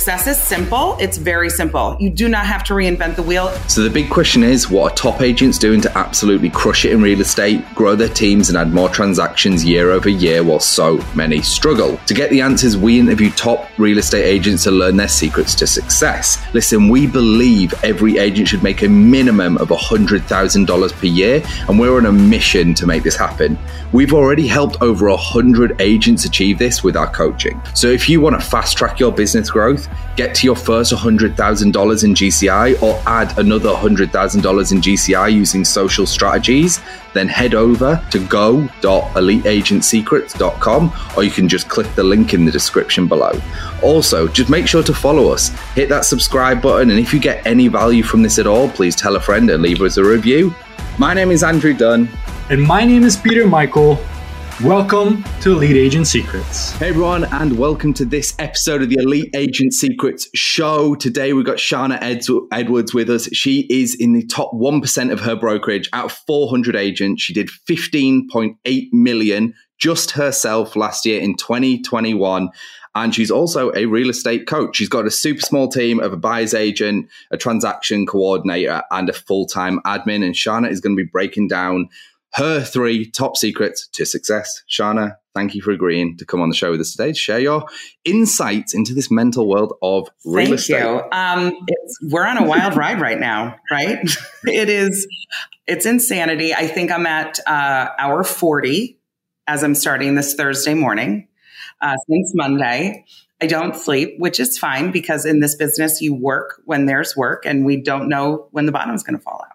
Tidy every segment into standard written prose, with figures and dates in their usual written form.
success is simple. It's very simple. You do not have to reinvent the wheel. So the big question is, what are top agents doing to absolutely crush it in real estate, grow their teams and add more transactions year over year while so many struggle? To get the answers, we interview top real estate agents to learn their secrets to success. Listen, we believe every agent should make a minimum of $100,000 per year, and we're on a mission to make this happen. We've already helped over 100 agents achieve this with our coaching. So if you want to fast track your business growth, get to your first $100,000 in GCI or add another $100,000 in GCI using social strategies, then head over to go.eliteagentsecrets.com, or you can just click the link in the description below. Also, just make sure to follow us, hit that subscribe button, and if you get any value from this at all, please tell a friend and leave us a review. My name is Andrew Dunn. And my name is Peter Michael. Welcome to Elite Agent Secrets. Hey everyone, and welcome to this episode of the Elite Agent Secrets show. Today we've got Shana Edwards with us. She is in the top 1% of her brokerage out of 400 agents. She did 15.8 million just herself last year in 2021. And she's also a real estate coach. She's got a super small team of a buyer's agent, a transaction coordinator, and a full-time admin. And Shana is going to be breaking down her 3 top secrets to success. Shana, thank you for agreeing to come on the show with us today to share your insights into this mental world of real estate. Thank you. We're on a wild ride right now, right? It's insanity. I think I'm at hour 40 as I'm starting this Thursday morning. Since Monday, I don't sleep, which is fine because in this business, you work when there's work and we don't know when the bottom is going to fall out.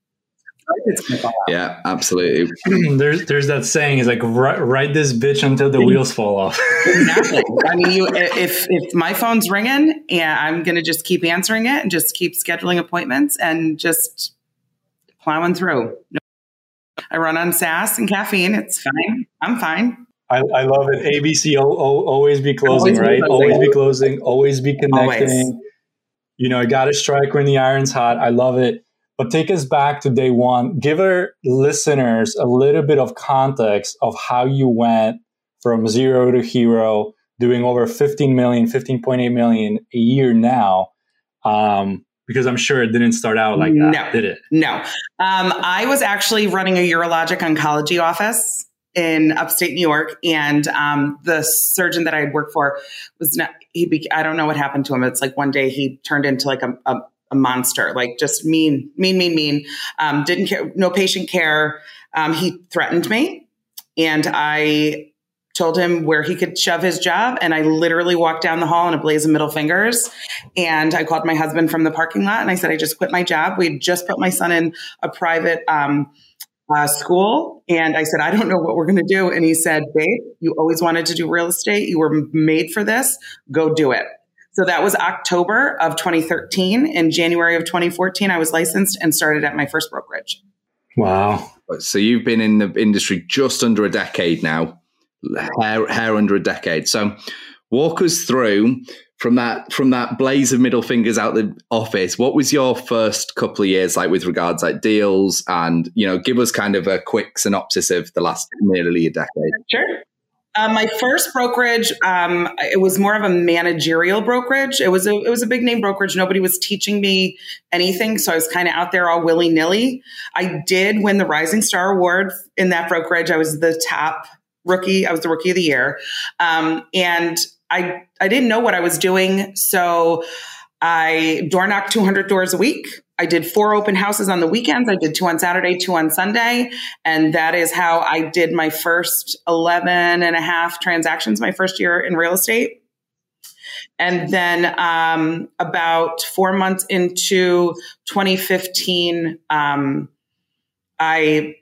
Yeah, absolutely. There's that saying is like, ride this bitch until the wheels fall off. Exactly. I mean, if my phone's ringing, yeah, I'm going to just keep answering it and just keep scheduling appointments and just plowing through. I run on SaaS and caffeine. It's fine. I'm fine. I love it. ABC, always be closing, right? Always be closing, always be connecting. Always. You know, you got to strike when the iron's hot. I love it. But take us back to day one. Give our listeners a little bit of context of how you went from zero to hero, doing over 15.8 million a year now. Because I'm sure it didn't start out like that, did it? No. I was actually running a urologic oncology office in upstate New York. And the surgeon that I had worked for was not, I don't know what happened to him. It's like one day he turned into like a monster, like just mean. Didn't care, no patient care. He threatened me and I told him where he could shove his job. And I literally walked down the hall in a blaze of middle fingers. And I called my husband from the parking lot and I said, I just quit my job. We had just put my son in a private school. And I said, I don't know what we're going to do. And he said, babe, you always wanted to do real estate. You were made for this. Go do it. So that was October of 2013. In January of 2014, I was licensed and started at my first brokerage. Wow. So you've been in the industry just under a decade now, hair under a decade. So walk us through from that blaze of middle fingers out the office. What was your first couple of years like with regards like deals, and give us kind of a quick synopsis of the last nearly a decade. Sure. My first brokerage, it was more of a managerial brokerage. It was a big name brokerage. Nobody was teaching me anything, so I was kind of out there all willy nilly. I did win the Rising Star Award in that brokerage. I was the top rookie. I was the rookie of the year, and I didn't know what I was doing, so I door knocked 200 doors a week. I did 4 open houses on the weekends. I did 2 on Saturday, 2 on Sunday. And that is how I did my first 11 and a half transactions my first year in real estate. And then about 4 months into 2015, there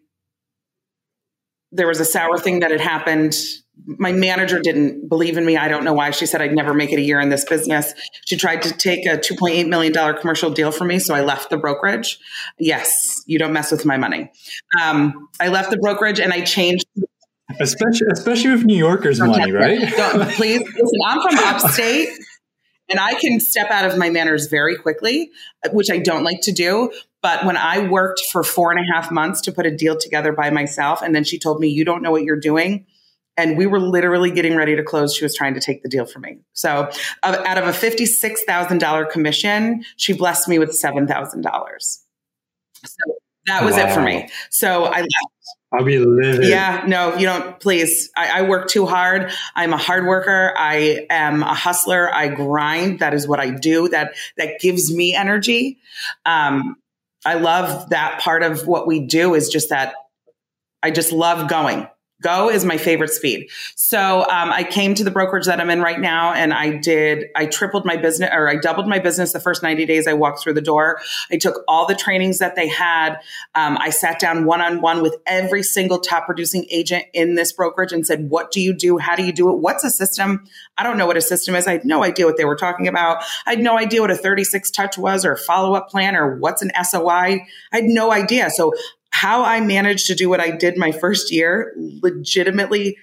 was a sour thing that had happened. My manager didn't believe in me. I don't know why. She said I'd never make it a year in this business. She tried to take a $2.8 million commercial deal from me. So I left the brokerage. Yes, you don't mess with my money. I left the brokerage and I changed. Especially with New Yorkers' money, right? Please listen, I'm from upstate and I can step out of my manners very quickly, which I don't like to do. But when I worked for 4.5 months to put a deal together by myself, and then she told me, you don't know what you're doing, And we were literally getting ready to close. She was trying to take the deal from me. So out of a $56,000 commission, she blessed me with $7,000. So that was it for me. So I left. I'll be livid. Yeah, no, you don't, please. I work too hard. I'm a hard worker. I am a hustler. I grind. That is what I do. That gives me energy. I love that part of what we do is just that I just love going. Go is my favorite speed. So I came to the brokerage that I'm in right now, and I tripled my business, or I doubled my business the first 90 days I walked through the door. I took all the trainings that they had. I sat down one-on-one with every single top producing agent in this brokerage and said, what do you do? How do you do it? What's a system? I don't know what a system is. I had no idea what they were talking about. I had no idea what a 36 touch was, or a follow-up plan, or what's an SOI. I had no idea. So how I managed to do what I did my first year, legitimately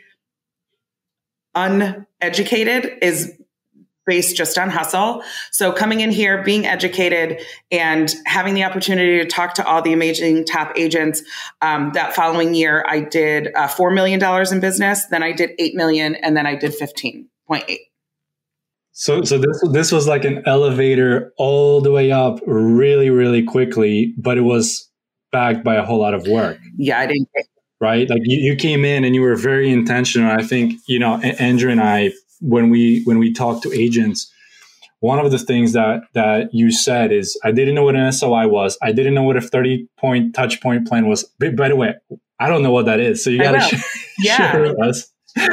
uneducated, is based just on hustle. So coming in here, being educated, and having the opportunity to talk to all the amazing top agents. That following year, I did $4 million in business. Then I did $8 million, and then I did 15.8. So this was like an elevator all the way up really, really quickly, but it was backed by a whole lot of work. Yeah, I didn't. Right? Like you came in and you were very intentional. I think, Andrew and I, when we talk to agents, one of the things that you said is, I didn't know what an SOI was. I didn't know what a 30-point touch point plan was. By the way, I don't know what that is. So you got to share with us.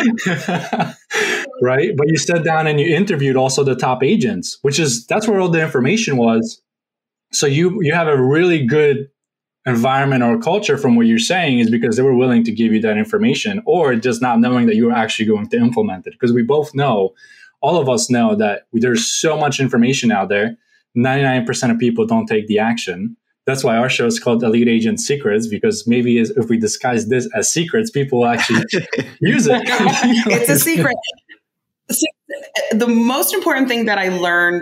Right? But you sat down and you interviewed also the top agents, that's where all the information was. So you have a really good environment or culture from what you're saying, is because they were willing to give you that information, or just not knowing that you were actually going to implement it. Because we both know, all of us know, that there's so much information out there. 99% of people don't take the action. That's why our show is called Elite Agent Secrets, because maybe if we disguise this as secrets, people will actually use it. It's a secret. The most important thing that I learned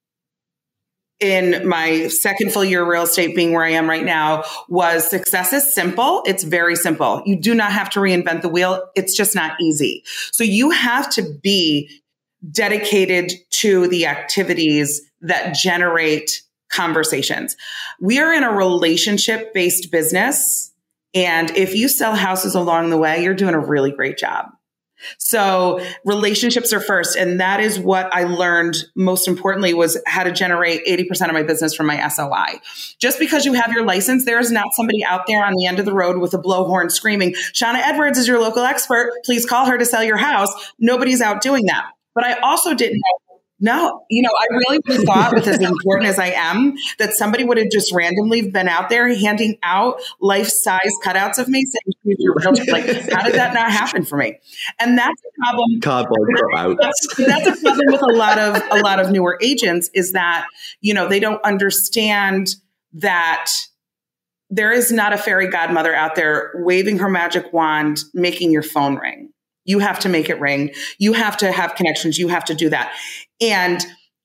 in my second full year of real estate, being where I am right now, was success is simple. It's very simple. You do not have to reinvent the wheel. It's just not easy. So you have to be dedicated to the activities that generate conversations. We are in a relationship-based business. And if you sell houses along the way, you're doing a really great job. So relationships are first. And that is what I learned most importantly, was how to generate 80% of my business from my SOI. Just because you have your license, there is not somebody out there on the end of the road with a blowhorn screaming, Shauna Edwards is your local expert. Please call her to sell your house. Nobody's out doing that. But I also didn't know. No, I really would have thought, with as important as I am, that somebody would have just randomly been out there handing out life-size cutouts of me, saying, "You're real." Like, how did that not happen for me? And that's a problem. Cardboard cutouts. That's a problem with a lot of newer agents, is that they don't understand that there is not a fairy godmother out there waving her magic wand, making your phone ring. You have to make it ring. You have to have connections. You have to do that. And,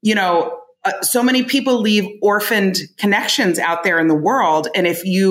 so many people leave orphaned connections out there in the world. And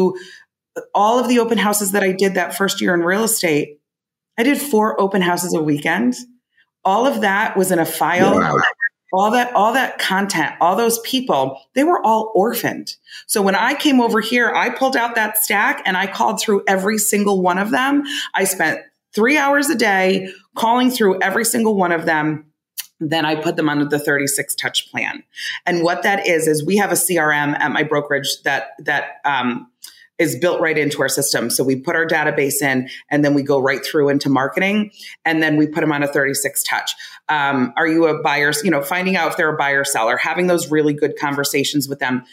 all of the open houses that I did that first year in real estate, I did 4 open houses a weekend. All of that was in a file. Wow. All that content, all those people, they were all orphaned. So when I came over here, I pulled out that stack and I called through every single one of them. I spent 3 hours a day calling through every single one of them. Then I put them under the 36 touch plan. And what that is we have a CRM at my brokerage that is built right into our system. So we put our database in, and then we go right through into marketing, and then we put them on a 36 touch. Are you a buyer? Finding out if they're a buyer seller, having those really good conversations with them.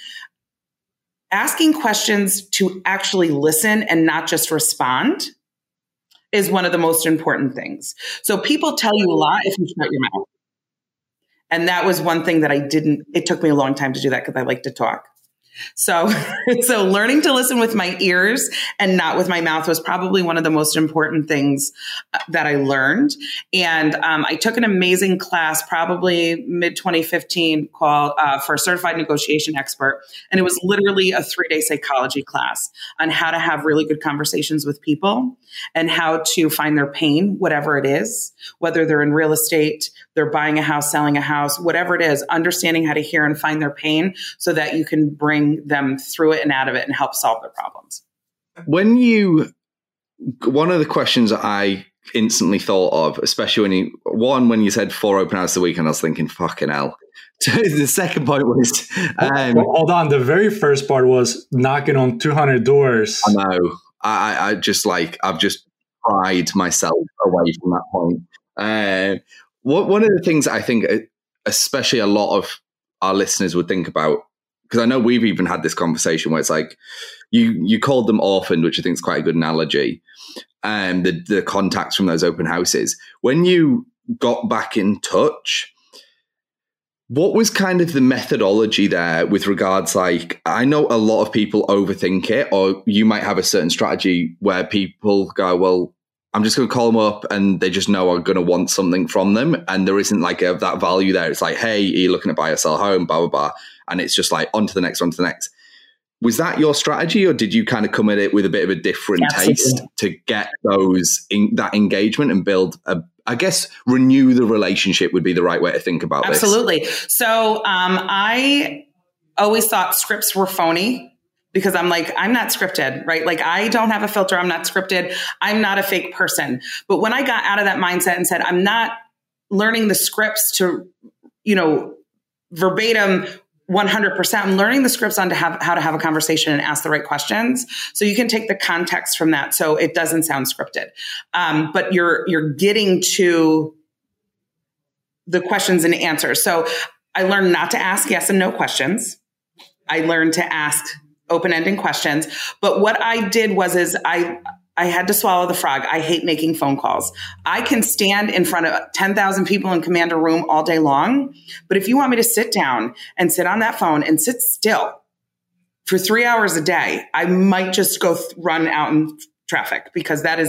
Asking questions to actually listen and not just respond is one of the most important things. So people tell you a lot if you shut your mouth. And that was one thing that it took me a long time to do that, because I like to talk. So learning to listen with my ears and not with my mouth was probably one of the most important things that I learned. And I took an amazing class, probably mid 2015, called for a certified negotiation expert. And it was literally a 3-day psychology class on how to have really good conversations with people and how to find their pain, whatever it is, whether they're in real estate, they're buying a house, selling a house, whatever it is, understanding how to hear and find their pain so that you can bring them through it and out of it and help solve their problems. One of the questions I instantly thought of, especially when you said 4 open houses a week, and I was thinking, fucking hell. The second point was... hold on. The very first part was knocking on 200 doors. I know. I've just pried myself away from that point. One of the things I think, especially a lot of our listeners would think about, because I know we've even had this conversation where it's like, you called them orphaned, which I think is quite a good analogy, and the contacts from those open houses. When you got back in touch, what was kind of the methodology there with regards, like, I know a lot of people overthink it, or you might have a certain strategy where people go, well, I'm just going to call them up and they just know I'm going to want something from them. And there isn't like that value there. It's like, hey, are you looking to buy or sell a home, blah, blah, blah. And it's just like on to the next. Was that your strategy, or did you kind of come at it with a bit of a different taste to get that engagement and build renew the relationship would be the right way to think about this? Absolutely. So I always thought scripts were phony because I'm like, I'm not scripted, right? Like I don't have a filter. I'm not scripted. I'm not a fake person. But when I got out of that mindset and said, I'm not learning the scripts to, verbatim 100%. I'm learning the scripts on how to have a conversation and ask the right questions. So you can take the context from that. So it doesn't sound scripted. But you're getting to the questions and answers. So I learned not to ask yes and no questions. I learned to ask open-ended questions. But what I did was I had to swallow the frog. I hate making phone calls. I can stand in front of 10,000 people and command a room all day long. But if you want me to sit down and sit on that phone and sit still for 3 hours a day, I might just go run out in traffic, because that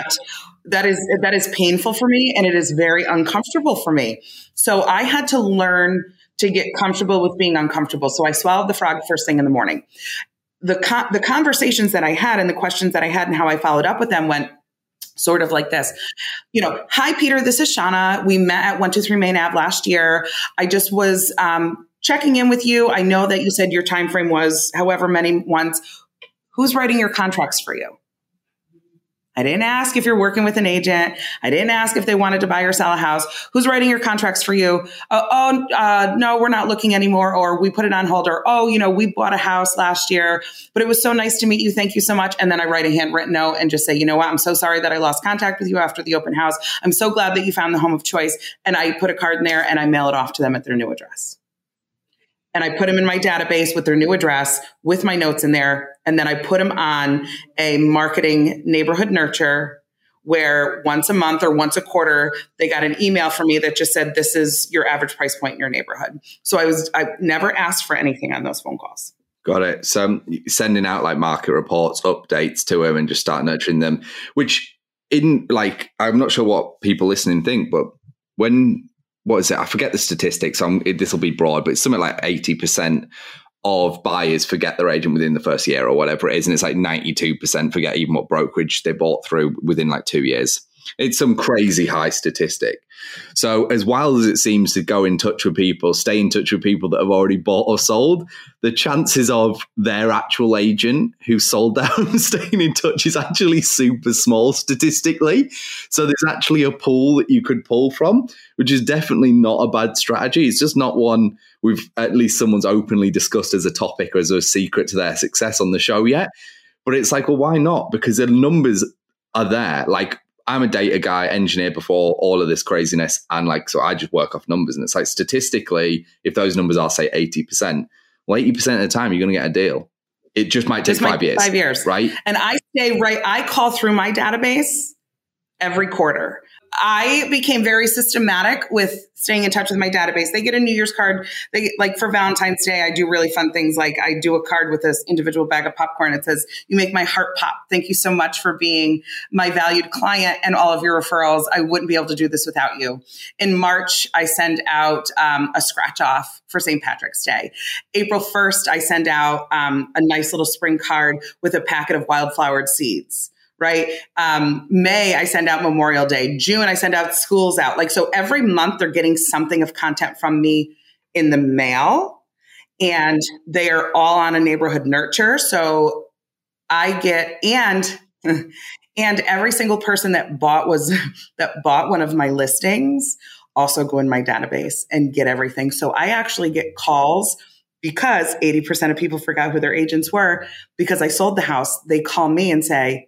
is painful for me and it is very uncomfortable for me. So I had to learn to get comfortable with being uncomfortable. So I swallowed the frog first thing in the morning. The conversations that I had and the questions that I had and how I followed up with them went sort of like this. Hi, Peter, this is Shauna. We met at 123 Main Ave last year. I just was checking in with you. I know that you said your time frame was however many months. Who's writing your contracts for you? I didn't ask if you're working with an agent. I didn't ask if they wanted to buy or sell a house. Who's writing your contracts for you? No, we're not looking anymore. Or we put it on hold. Or, we bought a house last year, but it was so nice to meet you. Thank you so much. And then I write a handwritten note and just say, you know what? I'm so sorry that I lost contact with you after the open house. I'm so glad that you found the home of choice. And I put a card in there and I mail it off to them at their new address. And I put them in my database with their new address with my notes in there. And then I put them on a marketing neighborhood nurture where once a month or once a quarter, they got an email from me that just said, this is your average price point in your neighborhood. So I never asked for anything on those phone calls. Got it. So sending out like market reports, updates to them and just start nurturing them, which I'm not sure what people listening think, but what is it? I forget the statistics. This will be broad, but it's something like 80% of buyers forget their agent within the first year or whatever it is. And it's like 92% forget even what brokerage they bought through within like 2 years. It's some crazy high statistic. So as wild as it seems to go in touch with people, stay in touch with people that have already bought or sold, the chances of their actual agent who sold their home staying in touch is actually super small statistically. So there's actually a pool that you could pull from, which is definitely not a bad strategy. It's just not one at least someone's openly discussed as a topic or as a secret to their success on the show yet. But it's like, well, why not? Because the numbers are there. Like, I'm a data guy, engineer before all of this craziness. And so I just work off numbers. And it's like, statistically, if those numbers are, say, 80%, well, 80% of the time, you're going to get a deal. It just might take 5 years. 5 years. Right. And I call through my database every quarter. I became very systematic with staying in touch with my database. They get a New Year's card. They like for Valentine's Day, I do really fun things. Like I do a card with this individual bag of popcorn. It says, "You make my heart pop. Thank you so much for being my valued client and all of your referrals. I wouldn't be able to do this without you." In March, I send out a scratch off for St. Patrick's Day. April 1st, I send out a nice little spring card with a packet of wildflowered seeds. Right. May, I send out Memorial Day. June, I send out schools out. Like, so every month they're getting something of content from me in the mail, and they are all on a neighborhood nurture. So I get, and every single person that bought one of my listings also go in my database and get everything. So I actually get calls because 80% of people forgot who their agents were because I sold the house. They call me and say,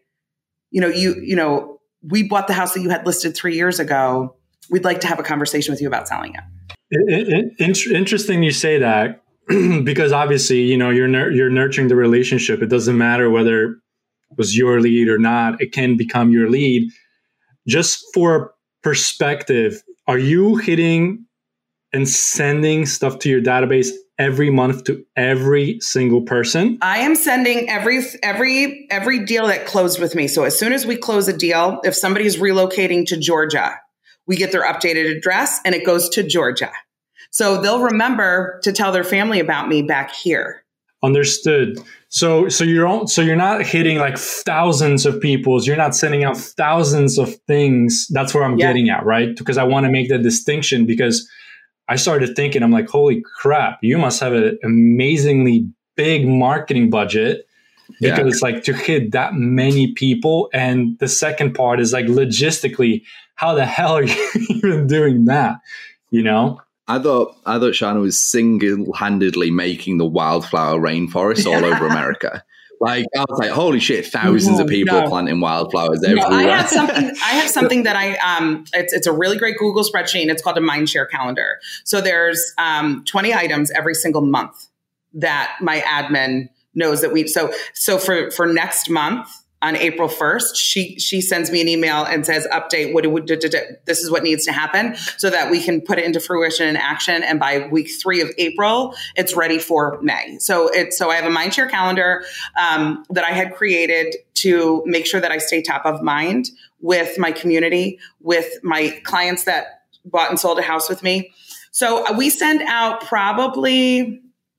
we bought the house that you had listed 3 years ago. We'd like to have a conversation with you about selling it. Interesting you say that because obviously, you're nurturing the relationship. It doesn't matter whether it was your lead or not. It can become your lead. Just for perspective, are you hitting and sending stuff to your database every month to every single person? I am sending every deal that closed with me. So as soon as we close a deal, if somebody is relocating to Georgia, we get their updated address and it goes to Georgia. So they'll remember to tell their family about me back here. Understood. So you're not hitting like thousands of people. You're not sending out thousands of things. That's where I'm getting at, right? Because I want to make that distinction because I started thinking, I'm like, holy crap, you must have an amazingly big marketing budget because it's like to hit that many people. And the second part is like logistically, how the hell are you even doing that? I thought Shana was single-handedly making the wildflower rainforest all over America. Like, I was like, holy shit, thousands of people planting wildflowers everywhere. I have something that it's a really great Google spreadsheet, and it's called a Mindshare calendar. So there's 20 items every single month that my admin knows that so for next month, on April 1st, she sends me an email and says, update, this is what needs to happen so that we can put it into fruition and action. And by week 3 of April, it's ready for May. So I have a Mindshare calendar that I had created to make sure that I stay top of mind with my community, with my clients that bought and sold a house with me. So we send out probably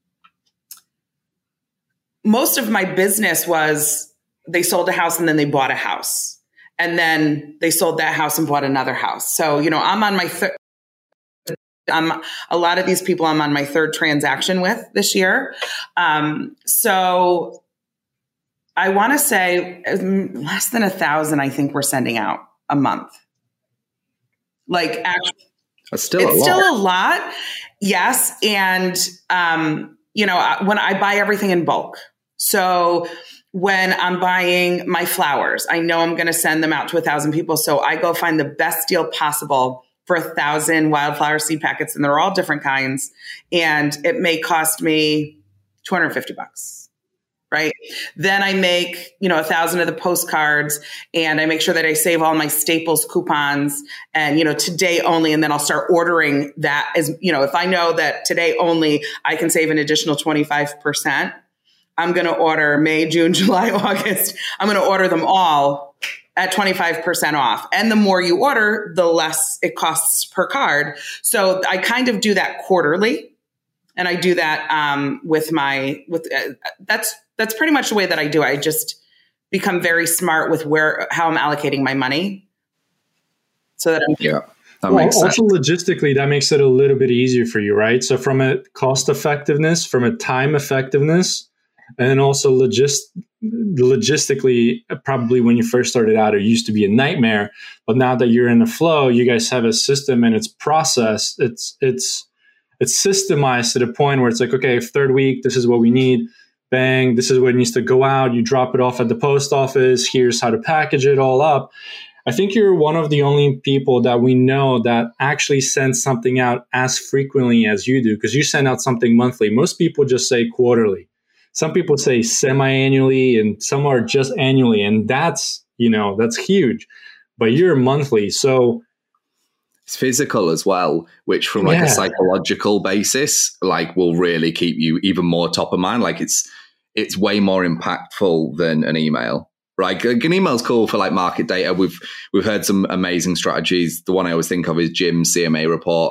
most of my business was they sold a house and then they bought a house and then they sold that house and bought another house. So, I'm on my a lot of these people I'm on my third transaction with this year. So I want to say less than 1,000, I think we're sending out a month. Like actually, it's still a lot. Yes. And, when I buy everything in bulk, so when I'm buying my flowers, I know I'm going to send them out to 1,000 people. So I go find the best deal possible for 1,000 wildflower seed packets. And they're all different kinds. And it may cost me $250, right? Then I make, 1,000 of the postcards and I make sure that I save all my Staples coupons and, today only. And then I'll start ordering that as, if I know that today only, I can save an additional 25%. I'm going to order May, June, July, August. I'm going to order them all at 25% off. And the more you order, the less it costs per card. So I kind of do that quarterly. And I do that that's pretty much the way that I do it. I just become very smart with how I'm allocating my money. So that that makes sense. Also logistically, that makes it a little bit easier for you, right? So from a cost effectiveness, from a time effectiveness, and then also logistically, probably when you first started out, it used to be a nightmare. But now that you're in the flow, you guys have a system and it's processed. It's systemized to the point where it's like, okay, 3rd week, this is what we need. Bang, this is what needs to go out. You drop it off at the post office. Here's how to package it all up. I think you're one of the only people that we know that actually sends something out as frequently as you do, because you send out something monthly. Most people just say quarterly. Some people say semi-annually and some are just annually. And that's huge, but you're monthly. So It's physical as well, which from like a psychological basis, like will really keep you even more top of mind. Like it's way more impactful than an email. Right, an email's cool for like market data. We've heard some amazing strategies. The one I always think of is Jim's CMA report.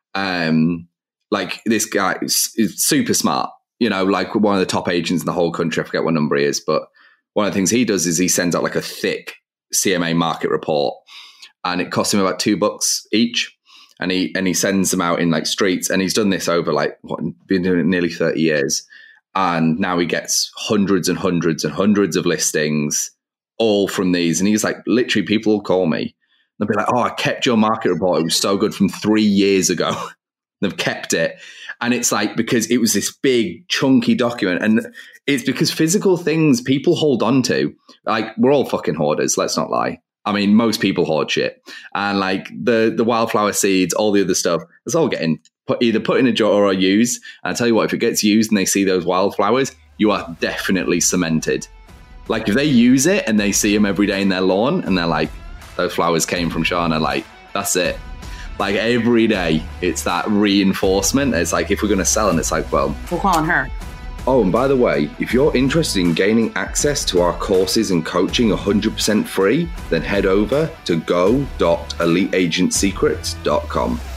Like this guy is super smart. You know, like one of the top agents in the whole country. I forget what number he is, but one of the things he does is he sends out like a thick CMA market report, and it costs him about $2 each. And he sends them out in like streets, and he's done this over like been doing it nearly 30 years. And now he gets hundreds and hundreds and hundreds of listings, all from these. And he's like, literally, people will call me. They'll be like, oh, I kept your market report. It was so good from 3 years ago. They've kept it. And it's like, because it was this big, chunky document. And it's because physical things people hold on to. Like, we're all fucking hoarders, let's not lie. I mean, most people hoard shit. And like the wildflower seeds, all the other stuff, it's all getting either put in a jar or used. And I tell you what, if it gets used and they see those wildflowers, you are definitely cemented. Like if they use it and they see them every day in their lawn and they're like, those flowers came from Shana, like that's it. Like every day, it's that reinforcement. It's like, if we're going to sell, and it's like, well, we're calling her. Oh, and by the way, if you're interested in gaining access to our courses and coaching 100% free, then head over to go.eliteagentsecrets.com.